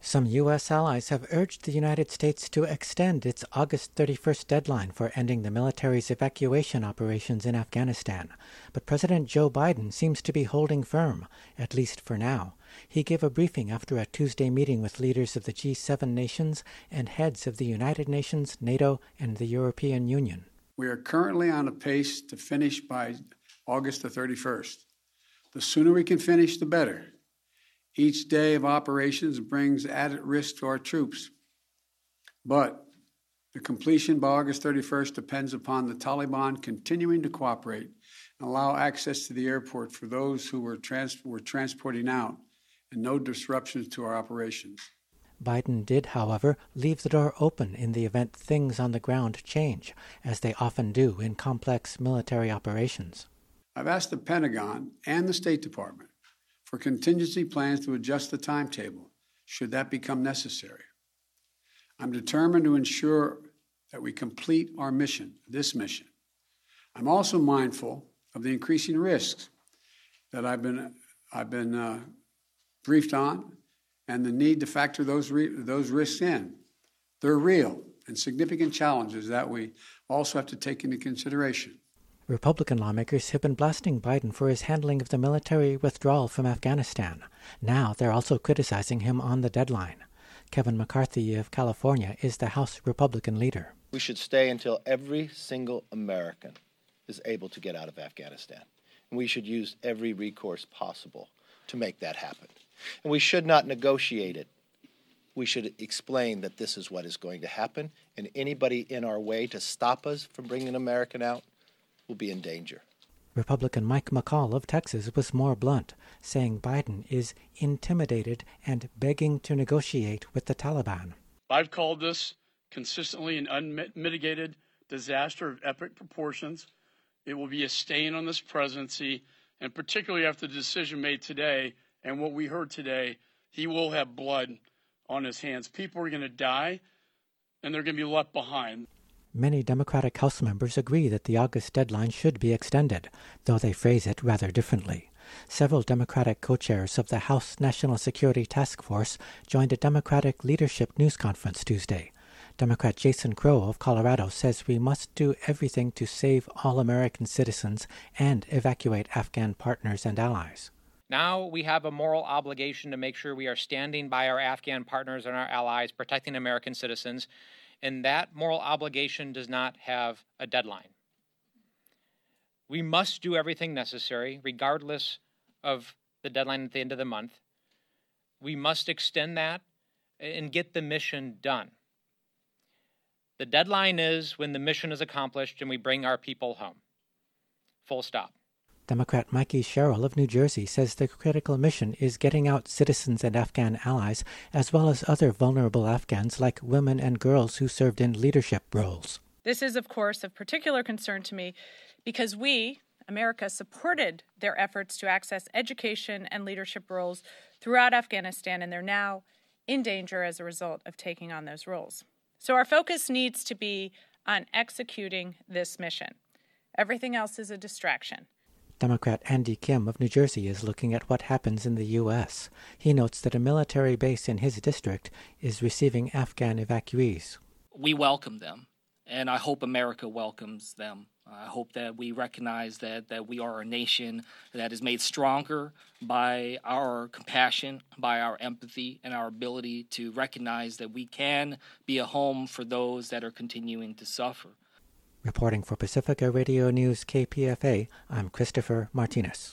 Some U.S. allies have urged the United States to extend its August 31st deadline for ending the military's evacuation operations in Afghanistan. But President Joe Biden seems to be holding firm, at least for now. He gave a briefing after a Tuesday meeting with leaders of the G7 nations and heads of the United Nations, NATO, and the European Union. We are currently on a pace to finish by August the 31st. The sooner we can finish, the better. Each day of operations brings added risk to our troops. But the completion by August 31st depends upon the Taliban continuing to cooperate and allow access to the airport for those who we're transporting out and no disruptions to our operations. Biden did, however, leave the door open in the event things on the ground change, as they often do in complex military operations. I've asked the Pentagon and the State Department for contingency plans to adjust the timetable, should that become necessary. I'm determined to ensure that we complete our mission, this mission. I'm also mindful of the increasing risks that I've been briefed on, and the need to factor those risks in. They're real and significant challenges that we also have to take into consideration. Republican lawmakers have been blasting Biden for his handling of the military withdrawal from Afghanistan. Now they're also criticizing him on the deadline. Kevin McCarthy of California is the House Republican leader. We should stay until every single American is able to get out of Afghanistan. And we should use every recourse possible to make that happen. And we should not negotiate it. We should explain that this is what is going to happen, and anybody in our way to stop us from bringing an American out will be in danger. Republican Mike McCall of Texas was more blunt, saying Biden is intimidated and begging to negotiate with the Taliban. I've called this consistently an unmitigated disaster of epic proportions. It will be a stain on this presidency, and particularly after the decision made today and what we heard today, he will have blood on his hands. People are going to die, and they're going to be left behind. Many Democratic House members agree that the August deadline should be extended, though they phrase it rather differently. Several Democratic co-chairs of the House National Security Task Force joined a Democratic leadership news conference Tuesday. Democrat Jason Crow of Colorado says we must do everything to save all American citizens and evacuate Afghan partners and allies. Now we have a moral obligation to make sure we are standing by our Afghan partners and our allies, protecting American citizens. And that moral obligation does not have a deadline. We must do everything necessary, regardless of the deadline at the end of the month. We must extend that and get the mission done. The deadline is when the mission is accomplished and we bring our people home. Full stop. Democrat Mikey Sherrill of New Jersey says the critical mission is getting out citizens and Afghan allies, as well as other vulnerable Afghans like women and girls who served in leadership roles. This is, of course, of particular concern to me because we, America, supported their efforts to access education and leadership roles throughout Afghanistan, and they're now in danger as a result of taking on those roles. So our focus needs to be on executing this mission. Everything else is a distraction. Democrat Andy Kim of New Jersey is looking at what happens in the U.S. He notes that a military base in his district is receiving Afghan evacuees. We welcome them, and I hope America welcomes them. I hope that we recognize that we are a nation that is made stronger by our compassion, by our empathy, and our ability to recognize that we can be a home for those that are continuing to suffer. Reporting for Pacifica Radio News KPFA, I'm Christopher Martinez.